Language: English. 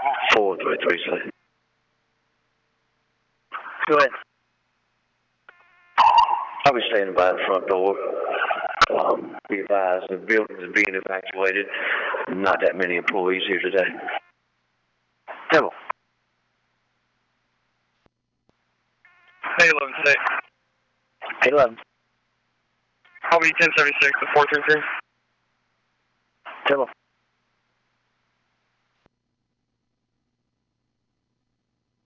433, sir. Go ahead. I'll be standing by the front door. Be advised, the building is being evacuated. Not that many employees here today. Devil. Hey, 11 State. 811. I'll be 1076 to 433. Devil.